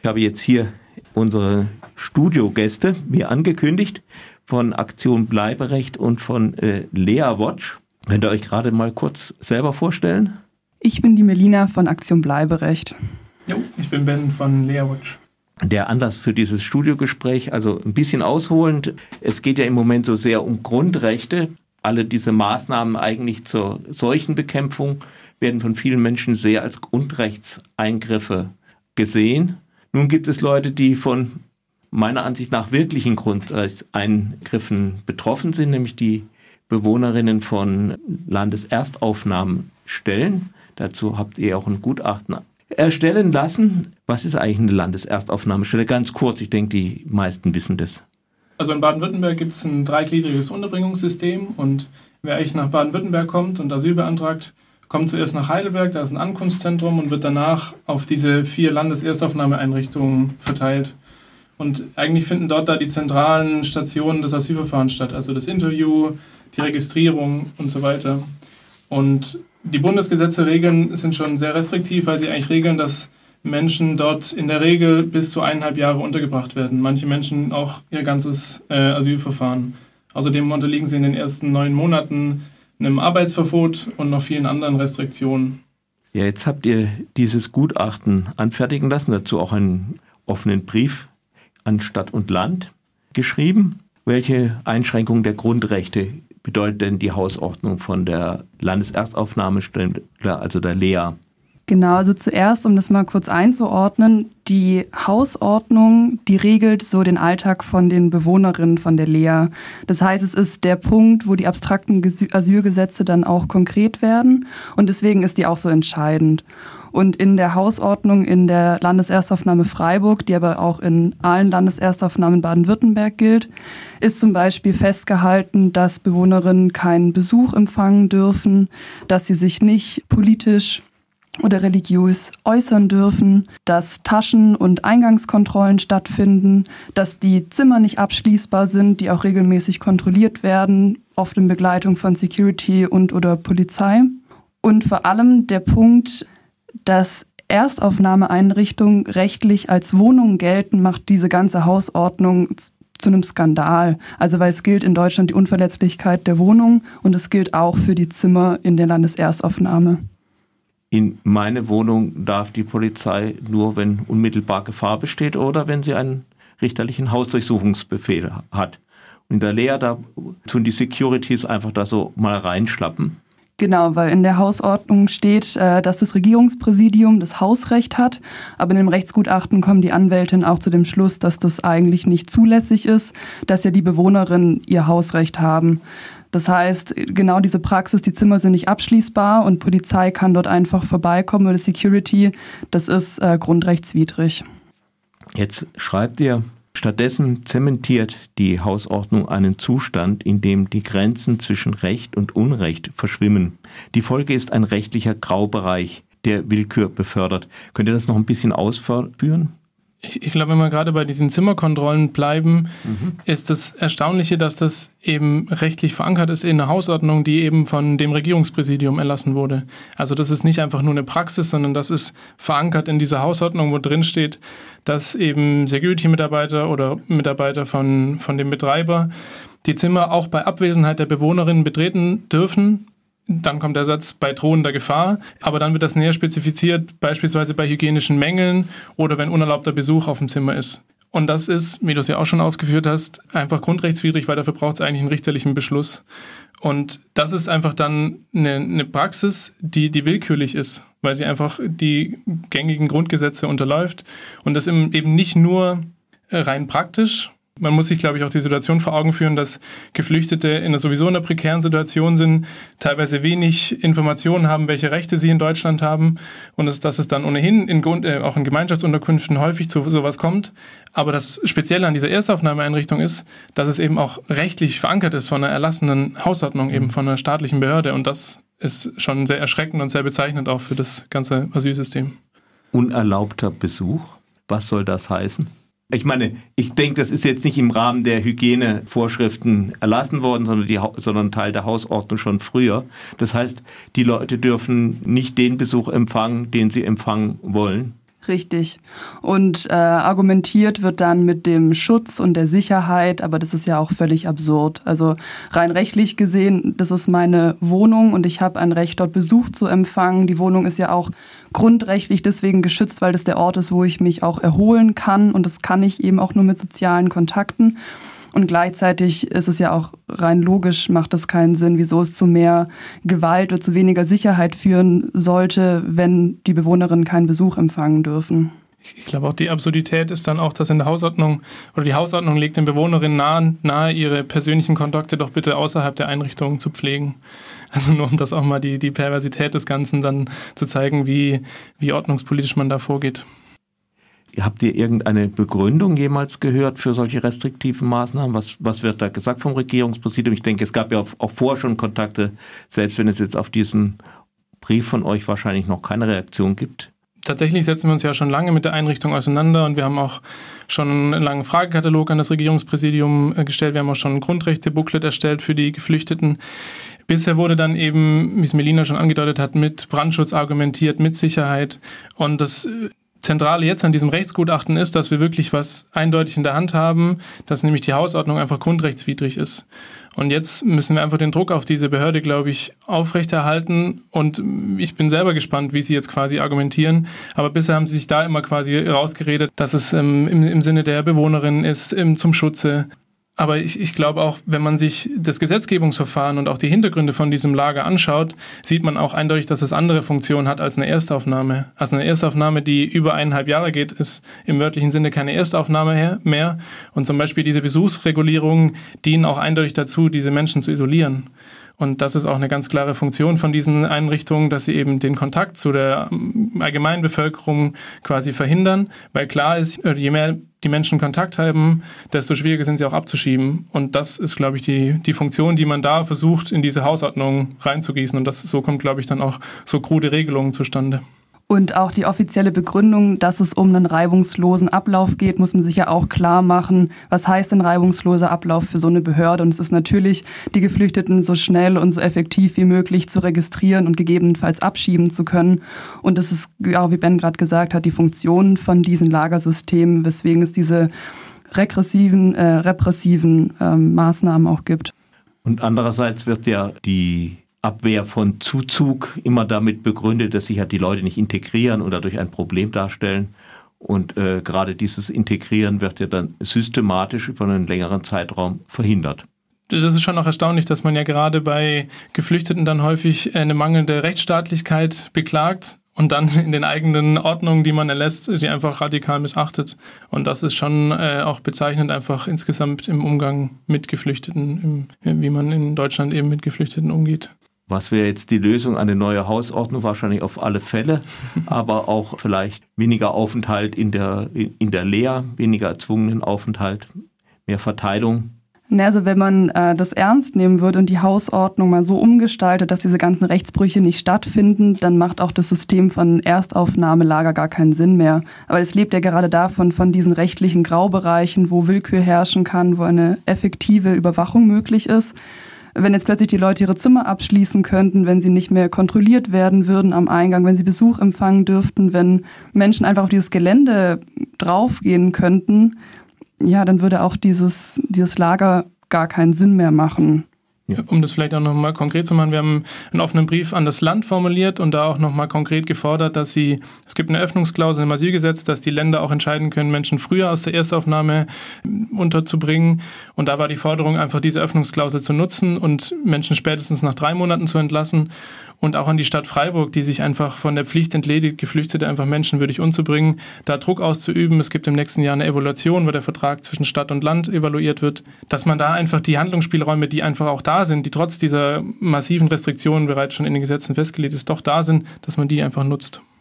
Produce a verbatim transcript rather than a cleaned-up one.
Ich habe jetzt hier unsere Studiogäste, wie angekündigt, von Aktion Bleiberecht und von äh, Lea Watch. Könnt ihr euch gerade mal kurz selber vorstellen? Ich bin die Melina von Aktion Bleiberecht. Jo, ich bin Ben von Lea Watch. Der Anlass für dieses Studiogespräch, also ein bisschen ausholend. Es geht ja im Moment so sehr um Grundrechte. Alle diese Maßnahmen eigentlich zur Seuchenbekämpfung werden von vielen Menschen sehr als Grundrechtseingriffe gesehen. Nun gibt es Leute, die von meiner Ansicht nach wirklichen Grundrechtseingriffen betroffen sind, nämlich die Bewohnerinnen von Landeserstaufnahmestellen. Dazu habt ihr auch ein Gutachten erstellen lassen. Was ist eigentlich eine Landeserstaufnahmestelle? Ganz kurz, ich denke, die meisten wissen das. Also in Baden-Württemberg gibt es ein dreigliedriges Unterbringungssystem und wer eigentlich nach Baden-Württemberg kommt und Asyl beantragt, kommt zuerst nach Heidelberg, da ist ein Ankunftszentrum und wird danach auf diese vier Landeserstaufnahmeeinrichtungen verteilt. Und eigentlich finden dort da die zentralen Stationen des Asylverfahrens statt, also das Interview, die Registrierung und so weiter. Und die Bundesgesetze regeln sind schon sehr restriktiv, weil sie eigentlich regeln, dass Menschen dort in der Regel bis zu eineinhalb Jahre untergebracht werden. Manche Menschen auch ihr ganzes äh, Asylverfahren. Außerdem unterliegen sie in den ersten neun Monaten einem Arbeitsverbot und noch vielen anderen Restriktionen. Ja, jetzt habt ihr dieses Gutachten anfertigen lassen, dazu auch einen offenen Brief an Stadt und Land geschrieben. Welche Einschränkungen der Grundrechte bedeutet denn die Hausordnung von der Landeserstaufnahmestelle, also der Lea? Genau, also zuerst, um das mal kurz einzuordnen, die Hausordnung, die regelt so den Alltag von den Bewohnerinnen von der Lea. Das heißt, es ist der Punkt, wo die abstrakten Asylgesetze dann auch konkret werden und deswegen ist die auch so entscheidend. Und in der Hausordnung in der Landeserstaufnahme Freiburg, die aber auch in allen Landeserstaufnahmen Baden-Württemberg gilt, ist zum Beispiel festgehalten, dass Bewohnerinnen keinen Besuch empfangen dürfen, dass sie sich nicht politisch oder religiös äußern dürfen, dass Taschen- und Eingangskontrollen stattfinden, dass die Zimmer nicht abschließbar sind, die auch regelmäßig kontrolliert werden, oft in Begleitung von Security und oder Polizei. Und vor allem der Punkt, dass Erstaufnahmeeinrichtungen rechtlich als Wohnungen gelten, macht diese ganze Hausordnung zu einem Skandal. Also weil es gilt in Deutschland die Unverletzlichkeit der Wohnung und es gilt auch für die Zimmer in der Landeserstaufnahme. In meine Wohnung darf die Polizei nur, wenn unmittelbar Gefahr besteht oder wenn sie einen richterlichen Hausdurchsuchungsbefehl hat. Und in der Lea, da tun die Securities einfach da so mal reinschlappen. Genau, weil in der Hausordnung steht, dass das Regierungspräsidium das Hausrecht hat, aber in dem Rechtsgutachten kommen die Anwältin auch zu dem Schluss, dass das eigentlich nicht zulässig ist, dass ja die Bewohnerinnen ihr Hausrecht haben. Das heißt, genau diese Praxis, die Zimmer sind nicht abschließbar und Polizei kann dort einfach vorbeikommen oder Security, das ist äh, grundrechtswidrig. Jetzt schreibt ihr, stattdessen zementiert die Hausordnung einen Zustand, in dem die Grenzen zwischen Recht und Unrecht verschwimmen. Die Folge ist ein rechtlicher Graubereich, der Willkür befördert. Könnt ihr das noch ein bisschen ausführen? Ich, ich glaube, wenn wir gerade bei diesen Zimmerkontrollen bleiben, mhm. ist das Erstaunliche, dass das eben rechtlich verankert ist in einer Hausordnung, die eben von dem Regierungspräsidium erlassen wurde. Also das ist nicht einfach nur eine Praxis, sondern das ist verankert in dieser Hausordnung, wo drin steht, dass eben Security-Mitarbeiter oder Mitarbeiter von, von dem Betreiber die Zimmer auch bei Abwesenheit der Bewohnerinnen betreten dürfen. Dann kommt der Satz bei drohender Gefahr, aber dann wird das näher spezifiziert, beispielsweise bei hygienischen Mängeln oder wenn unerlaubter Besuch auf dem Zimmer ist. Und das ist, wie du es ja auch schon ausgeführt hast, einfach grundrechtswidrig, weil dafür braucht es eigentlich einen richterlichen Beschluss. Und das ist einfach dann eine, eine Praxis, die, die willkürlich ist, weil sie einfach die gängigen Grundgesetze unterläuft und das eben nicht nur rein praktisch. Man muss sich, glaube ich, auch die Situation vor Augen führen, dass Geflüchtete in einer sowieso einer prekären Situation sind, teilweise wenig Informationen haben, welche Rechte sie in Deutschland haben und dass, dass es dann ohnehin in Grund, äh, auch in Gemeinschaftsunterkünften häufig zu sowas kommt. Aber das Spezielle an dieser Erstaufnahmeeinrichtung ist, dass es eben auch rechtlich verankert ist von einer erlassenen Hausordnung, eben von einer staatlichen Behörde und das ist schon sehr erschreckend und sehr bezeichnend auch für das ganze Asylsystem. Unerlaubter Besuch, was soll das heißen? Ich meine, ich denke, das ist jetzt nicht im Rahmen der Hygienevorschriften erlassen worden, sondern, die, sondern Teil der Hausordnung schon früher. Das heißt, die Leute dürfen nicht den Besuch empfangen, den sie empfangen wollen. Richtig. Und äh, argumentiert wird dann mit dem Schutz und der Sicherheit, aber das ist ja auch völlig absurd. Also rein rechtlich gesehen, das ist meine Wohnung und ich habe ein Recht, dort Besuch zu empfangen. Die Wohnung ist ja auch grundrechtlich deswegen geschützt, weil das der Ort ist, wo ich mich auch erholen kann. Und das kann ich eben auch nur mit sozialen Kontakten. Und gleichzeitig ist es ja auch rein logisch, macht es keinen Sinn, wieso es zu mehr Gewalt oder zu weniger Sicherheit führen sollte, wenn die Bewohnerinnen keinen Besuch empfangen dürfen. Ich glaube auch die Absurdität ist dann auch, dass in der Hausordnung oder die Hausordnung legt den Bewohnerinnen nahe, nahe ihre persönlichen Kontakte doch bitte außerhalb der Einrichtung zu pflegen. Also nur um das auch mal die, die Perversität des Ganzen dann zu zeigen, wie, wie ordnungspolitisch man da vorgeht. Habt ihr irgendeine Begründung jemals gehört für solche restriktiven Maßnahmen? Was, was wird da gesagt vom Regierungspräsidium? Ich denke, es gab ja auch, auch vorher schon Kontakte, selbst wenn es jetzt auf diesen Brief von euch wahrscheinlich noch keine Reaktion gibt. Tatsächlich setzen wir uns ja schon lange mit der Einrichtung auseinander und wir haben auch schon einen langen Fragekatalog an das Regierungspräsidium gestellt. Wir haben auch schon ein Grundrechte-Booklet erstellt für die Geflüchteten. Bisher wurde dann eben, wie es Melina schon angedeutet hat, mit Brandschutz argumentiert, mit Sicherheit. Und das Zentrale jetzt an diesem Rechtsgutachten ist, dass wir wirklich was eindeutig in der Hand haben, dass nämlich die Hausordnung einfach grundrechtswidrig ist. Und jetzt müssen wir einfach den Druck auf diese Behörde, glaube ich, aufrechterhalten. Und ich bin selber gespannt, wie sie jetzt quasi argumentieren. Aber bisher haben sie sich da immer quasi rausgeredet, dass es ähm, im, im Sinne der Bewohnerin ist, im, zum Schutze. Aber ich, ich glaube auch, wenn man sich das Gesetzgebungsverfahren und auch die Hintergründe von diesem Lager anschaut, sieht man auch eindeutig, dass es andere Funktionen hat als eine Erstaufnahme. Also eine Erstaufnahme, die über eineinhalb Jahre geht, ist im wörtlichen Sinne keine Erstaufnahme mehr. Und zum Beispiel diese Besuchsregulierungen dienen auch eindeutig dazu, diese Menschen zu isolieren. Und das ist auch eine ganz klare Funktion von diesen Einrichtungen, dass sie eben den Kontakt zu der allgemeinen Bevölkerung quasi verhindern, weil klar ist, je mehr die Menschen Kontakt haben, desto schwieriger sind sie auch abzuschieben. Und das ist, glaube ich, die, die Funktion, die man da versucht, in diese Hausordnung reinzugießen. Und das, so kommt, glaube ich, dann auch so krude Regelungen zustande. Und auch die offizielle Begründung, dass es um einen reibungslosen Ablauf geht, muss man sich ja auch klar machen. Was heißt ein reibungsloser Ablauf für so eine Behörde? Und es ist natürlich, die Geflüchteten so schnell und so effektiv wie möglich zu registrieren und gegebenenfalls abschieben zu können. Und das ist, ja, wie Ben gerade gesagt hat, die Funktion von diesen Lagersystemen, weswegen es diese regressiven, äh, repressiven äh, Maßnahmen auch gibt. Und andererseits wird ja die Abwehr von Zuzug immer damit begründet, dass sich halt die Leute nicht integrieren oder dadurch ein Problem darstellen. Und äh, gerade dieses Integrieren wird ja dann systematisch über einen längeren Zeitraum verhindert. Das ist schon auch erstaunlich, dass man ja gerade bei Geflüchteten dann häufig eine mangelnde Rechtsstaatlichkeit beklagt und dann in den eigenen Ordnungen, die man erlässt, sie einfach radikal missachtet. Und das ist schon äh, auch bezeichnend einfach insgesamt im Umgang mit Geflüchteten, im, wie man in Deutschland eben mit Geflüchteten umgeht. Was wäre jetzt die Lösung? Eine neue Hausordnung wahrscheinlich auf alle Fälle, aber auch vielleicht weniger Aufenthalt in der, in der Lehr, weniger erzwungenen Aufenthalt, mehr Verteilung. Also wenn man äh, das ernst nehmen würde und die Hausordnung mal so umgestaltet, dass diese ganzen Rechtsbrüche nicht stattfinden, dann macht auch das System von Erstaufnahmelager gar keinen Sinn mehr. Aber es lebt ja gerade davon, von diesen rechtlichen Graubereichen, wo Willkür herrschen kann, wo eine effektive Überwachung möglich ist. Wenn jetzt plötzlich die Leute ihre Zimmer abschließen könnten, wenn sie nicht mehr kontrolliert werden würden am Eingang, wenn sie Besuch empfangen dürften, wenn Menschen einfach auf dieses Gelände draufgehen könnten, ja, dann würde auch dieses, dieses Lager gar keinen Sinn mehr machen. Ja. Um das vielleicht auch nochmal konkret zu machen, wir haben einen offenen Brief an das Land formuliert und da auch nochmal konkret gefordert, dass sie, es gibt eine Öffnungsklausel im Asylgesetz, dass die Länder auch entscheiden können, Menschen früher aus der Erstaufnahme unterzubringen. Und da war die Forderung, einfach diese Öffnungsklausel zu nutzen und Menschen spätestens nach drei Monaten zu entlassen. Und auch an die Stadt Freiburg, die sich einfach von der Pflicht entledigt, Geflüchtete einfach menschenwürdig umzubringen, da Druck auszuüben. Es gibt im nächsten Jahr eine Evaluation, wo der Vertrag zwischen Stadt und Land evaluiert wird, dass man da einfach die Handlungsspielräume, die einfach auch da sind, die trotz dieser massiven Restriktionen bereits schon in den Gesetzen festgelegt ist, doch da sind, dass man die einfach nutzt.